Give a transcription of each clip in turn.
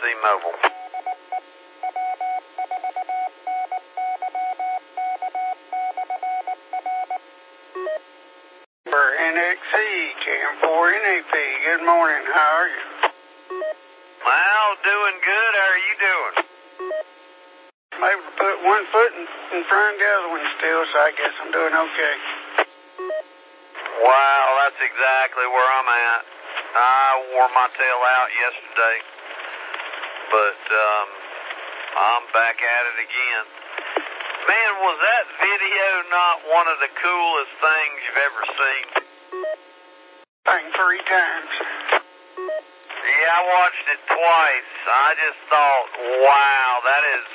Mobile. For NXC, Cam 4 NAP, good morning, how are you? Well, doing good. How are you doing? I'm able to put one foot in front of the other one still, so I guess I'm doing okay. Wow, that's exactly where I'm at. I wore my tail out yesterday, but I'm back at it again. Man, was that video not one of the coolest things you've ever seen? I think 3 times. Yeah, I watched it twice. I just thought, wow, that is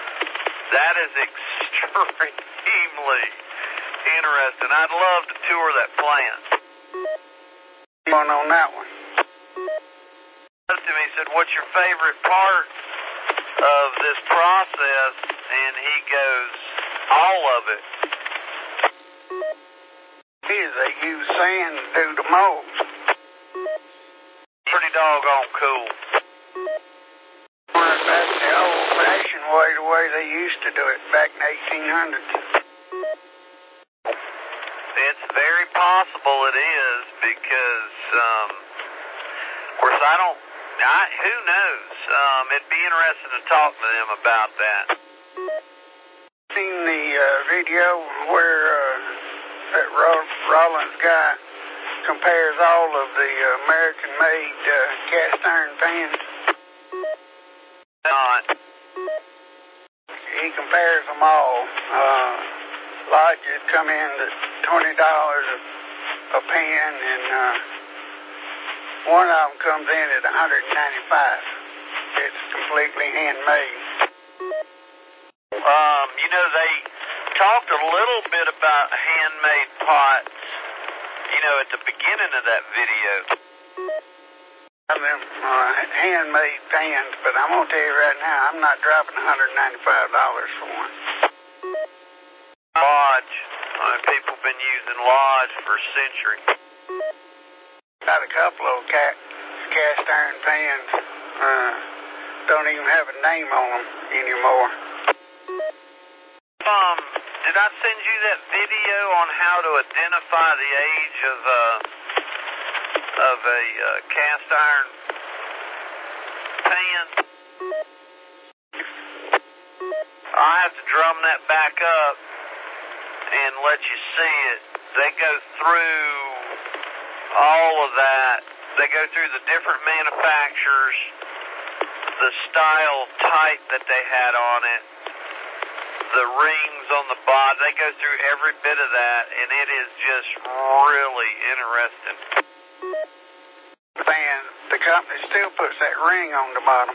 extremely interesting. I'd love to tour that plant. Going on that one. He asked him, he said, what's your favorite part of this process? And he goes, all of it. They use sand to do the molds. Pretty doggone cool. That's the old-fashioned way, the way they used to do it back in the 1800s. It's very possible it is because, of course, who knows? It'd be interesting to talk to them about that. Seen the video where that Rollins guy compares all of the American-made cast iron pans. He compares them all. Lodges come in at $20 a pan, and one of them comes in at $195. It's completely handmade. They talked a little bit about handmade pots, at the beginning of that video. Them handmade pans, but I'm going to tell you right now, I'm not dropping $195 for one. Lodge. People have been using Lodge for a century. Got a couple of cast iron pans. Don't even have a name on them anymore. Did I send you that video on how to identify the age of a cast iron pan? I have to drum that back up and let you see it. They go through all of that. They go through the different manufacturers, the style type that they had on it, the rings on the bottom. They go through every bit of that, and it is just really interesting. And the company still puts that ring on the bottom.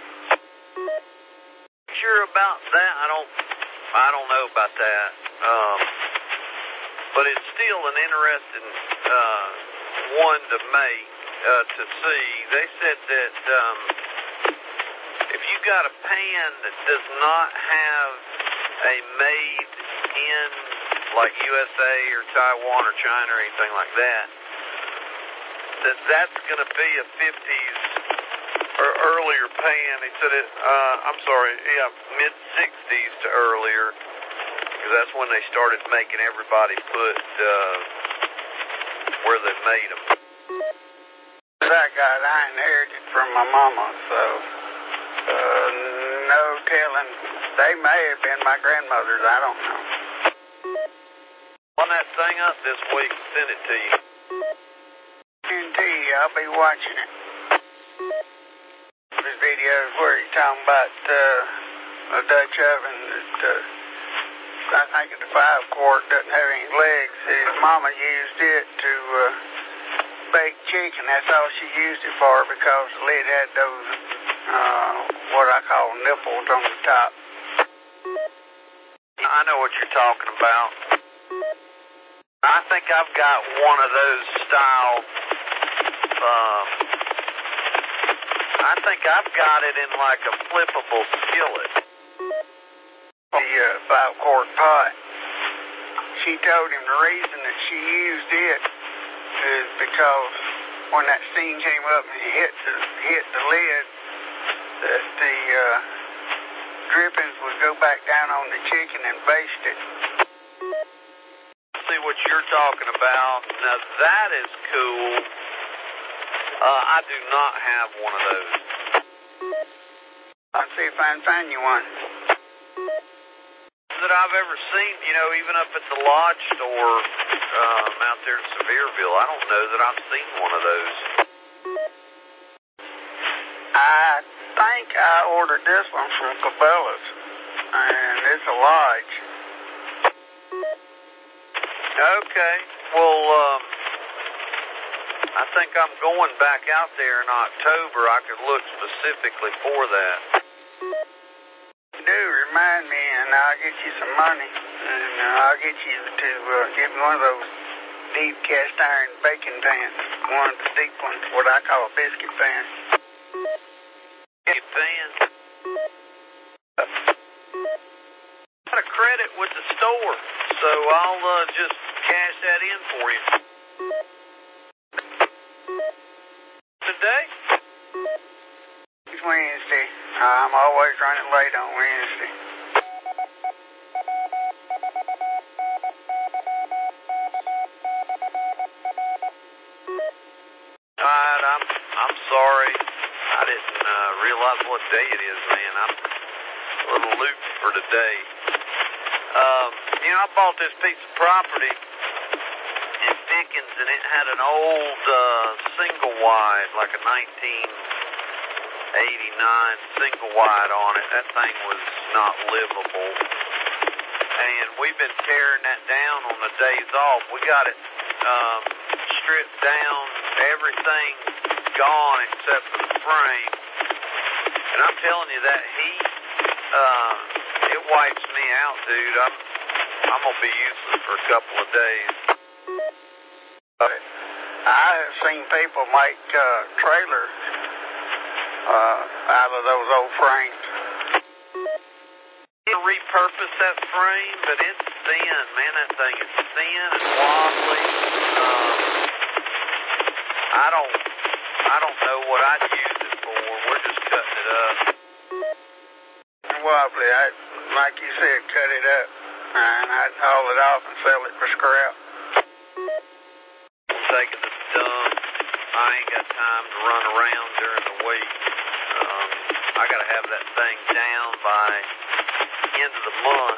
Sure about that? I don't know about that. But it's still an interesting one to make, to see. They said that if you got a pan that does not have a made in like USA or Taiwan or China or anything like that, that's going to be a 50s or earlier pan. He said mid-60s to earlier, because that's when they started making everybody put where they made them. That guy I inherited from my mama, so no telling. They may have been my grandmother's, I don't know. On that thing up this week, send it to you. Guarantee you, I'll be watching it. This video is where he's talking about a Dutch oven that I think the 5-quart doesn't have any legs. His mama used it to bake chicken. That's all she used it for, because the lid had those what I call nipples on the top. I know what you're talking about. I think I've got one of those style. I think I've got it in like a flippable skillet. The 5-quart pot. She told him the reason that she used it is because when that steam came up and hit the lid, that the drippings would go back down on the chicken and baste it. See what you're talking about. Now that is cool. I do not have one of those. I'll see if I can find you one. That I've ever seen, you know, even up at the Lodge store out there in Sevierville. I don't know that I've seen one of those. I think I ordered this one from Cabela's, and it's a Lodge. Okay. Well, I think I'm going back out there in October. I could look specifically for that. Do remind me, and I'll get you some money, and I'll get you to give me one of those deep cast iron baking pans, one of the deep ones, what I call a biscuit pan. Biscuit pan? Got a credit with the store, so I'll just cash that in for you. Today? It's Wednesday. I'm always running late on Wednesday. Alright, I'm sorry. I didn't realize what day it is, man. I'm a little looped for today. You know, I bought this piece of property in Dickens, and it had an old single wide, like a 1989 single wide on it. That thing was not livable. And we've been tearing that down on the days off. We got it stripped down, everything gone except for the frame. And I'm telling you, that heat, it wipes me out, dude. I'm gonna be useless for a couple of days. I have seen people make trailers out of those old frames. You repurpose that frame, but it's thin, man. That thing is thin and wobbly. I don't know what I'd use it for. We're just cutting it up. Wobbly, like you said, cut it up, and I'd haul it off and sell it for scrap. Take it to the dump. I ain't got time to run around during the week. I gotta have that thing down by end of the month.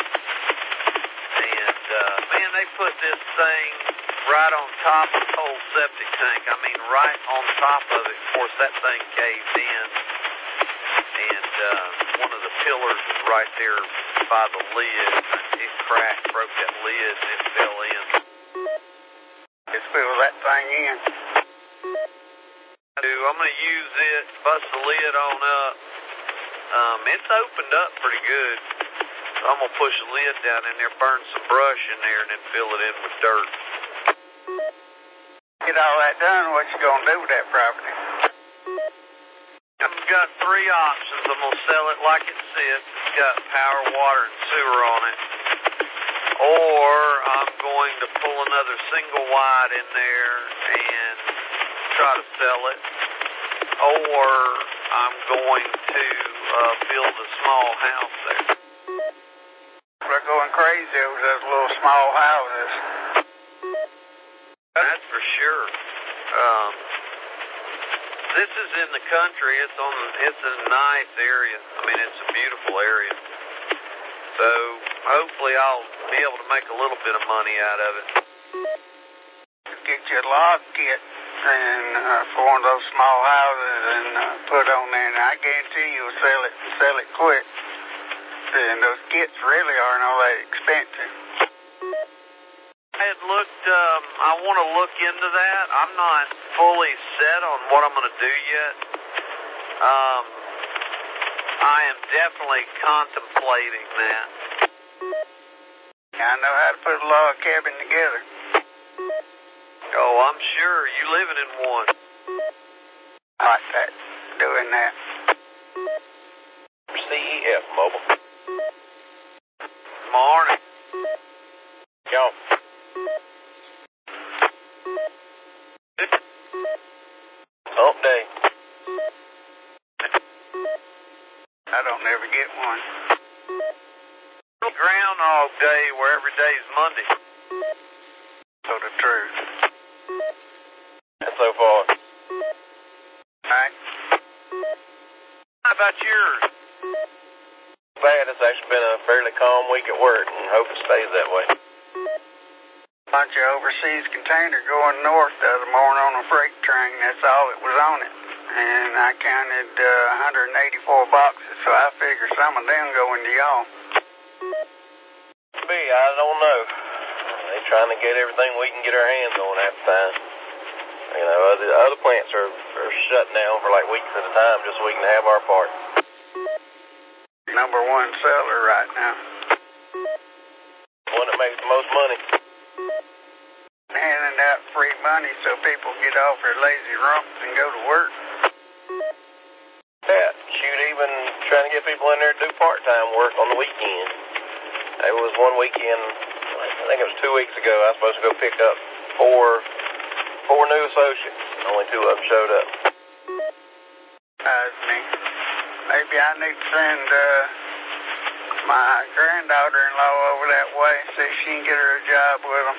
And man, they put this thing right on top of the whole septic tank. I mean, right on top of it. Of course, that thing caved in, and one of the pillars was right there by the lid. It cracked, broke that lid, and it fell in. Just fill that thing in. I'm going to use it, bust the lid on up. It's opened up pretty good. So I'm going to push the lid down in there, burn some brush in there, and then fill it in with dirt. Get all that done, what you going to do with that property? I've got three options. I'm going to sell it like it sits. It's got power, water, and sewer on it. Or I'm going to pull another single wide in there and try to sell it. Or I'm going to build a small house there. We're going crazy over those little small houses. That's for sure. This is in the country. It's a nice area. I mean, it's a beautiful area. So hopefully I'll be able to make a little bit of money out of it. Get you a log kit and for one of those small houses and put on there, and I guarantee you'll sell it quick. And those kits really aren't all that expensive. I had looked, I want to look into that. I'm not fully set on what I'm going to do yet. I am definitely contemplating that. I know how to put a log cabin together. Oh, I'm sure. You living in one. I like that, doing that. CEF Mobile. Morning. Yo. Hump day. I don't never get one. Groundhog Day where every day is Monday. So the truth. And so far. Right? How about yours? Bad. It's actually been a fairly calm week at work and hope it stays that way. Bunch of overseas container going north the other morning on a freight train. That's all that was on it. And I counted 184 boxes, so I figure some of them going to y'all. I don't know. They're trying to get everything we can get our hands on at the time. You know, other plants are shutting down for like weeks at a time just so we can have our part. Number one seller right now. One that makes the most money. Handing out free money so people get off their lazy rumps and go to work. Yeah, shoot, even trying to get people in there to do part-time work on the weekend. There was one weekend, I think it was 2 weeks ago, I was supposed to go pick up four new associates. Only 2 of them showed up. That's me. Maybe I need to send my granddaughter-in-law over that way and see if she can get her a job with them.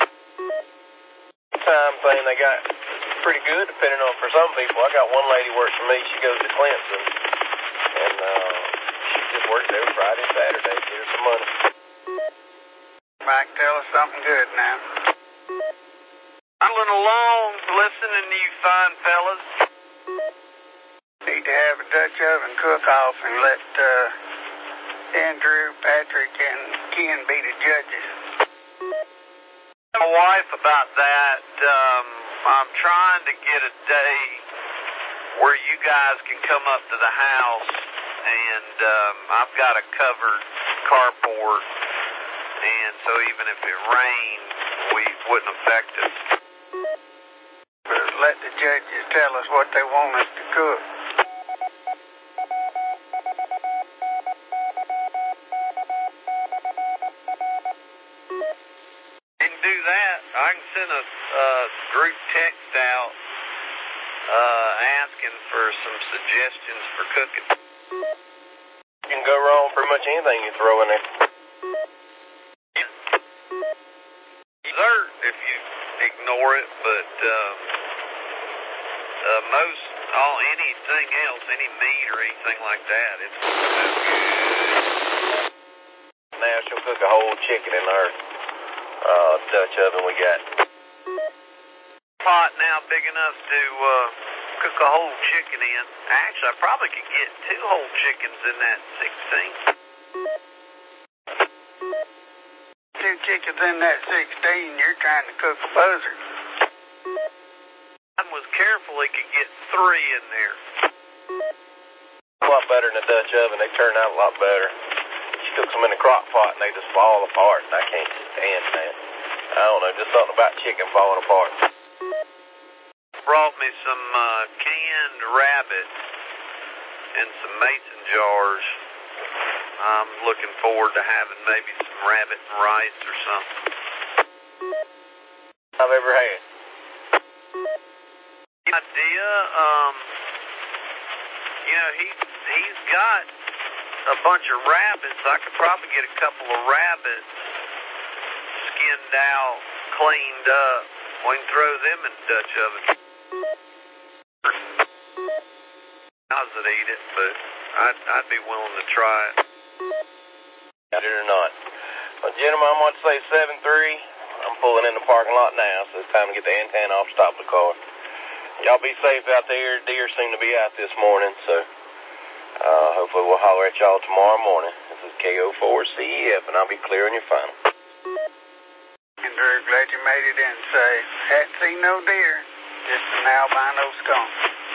Time thing they got pretty good, depending on for some people. I got one lady works for me. She goes to Clemson, and she just works every Friday and Saturday to get her some money. Mike, tell us something good now. Rolling along, listening to you fine fellas. Need to have a Dutch oven cook-off and let Andrew, Patrick, and Ken be the judges. My wife about that. I'm trying to get a day where you guys can come up to the house, and I've got a covered carport, and so even if it rained, we wouldn't affect us. Let the judges tell us what they want us to cook. I can send a group text out asking for some suggestions for cooking. You can go wrong pretty much anything you throw in there. Dessert if you ignore it, but anything else, any meat or anything like that, it's good. Now she'll cook a whole chicken in her Dutch oven we got. Pot now big enough to cook a whole chicken in. Actually, I probably could get 2 whole chickens in that 16. 2 chickens in that 16, you're trying to cook a buzzard. I was careful he could get 3 in there. A lot better than a Dutch oven. They turn out a lot better. She cooks them in a crock pot and they just fall apart, and I can't stand that. I don't know, just something about chicken falling apart. Brought me some canned rabbit and some mason jars. I'm looking forward to having maybe some rabbit and rice or something. I've ever had. Idea, he's got a bunch of rabbits. I could probably get a couple of rabbits skinned out, cleaned up. We can throw them in the Dutch oven. How's it eat it, but I'd be willing to try it. Got it or not. Well, gentlemen, I'm going to say 7-3. I'm pulling in the parking lot now, so it's time to get the antenna off, stop the car. Y'all be safe out there. Deer seem to be out this morning, so hopefully we'll holler at y'all tomorrow morning. This is KO4CEF, and I'll be clearing your final. Andrew, glad you made it in safe. Hadn't seen no deer, just an albino skunk.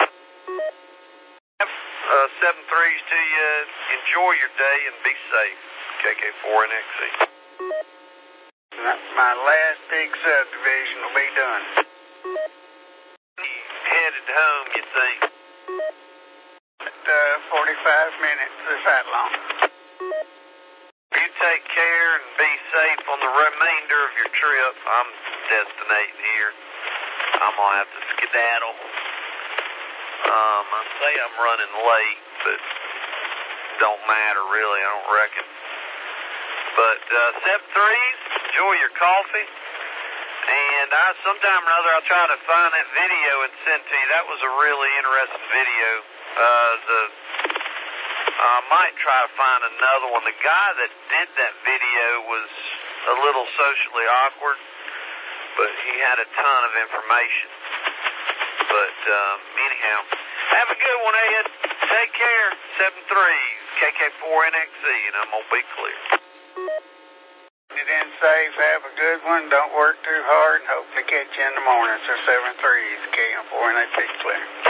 7-3s to you. Enjoy your day and be safe. KK4NXC. My last big subdivision will be done. Headed home, you think? 45 minutes, is that long? You take care and be safe on the remainder of your trip. I'm destinating here. I'm going to have to skedaddle. I say I'm running late, but don't matter, really, I don't reckon. But 7-3s, enjoy your coffee. And sometime or another, I'll try to find that video and send to you. That was a really interesting video. I might try to find another one. The guy that did that video was a little socially awkward, but he had a ton of information. But anyhow, have a good one, Ed. Take care. 7-3, KK4NXC, and I'm going to be clear. Get in safe, have a good one, don't work too hard, and hopefully catch you in the morning. So 7-3, KM4NXC clear.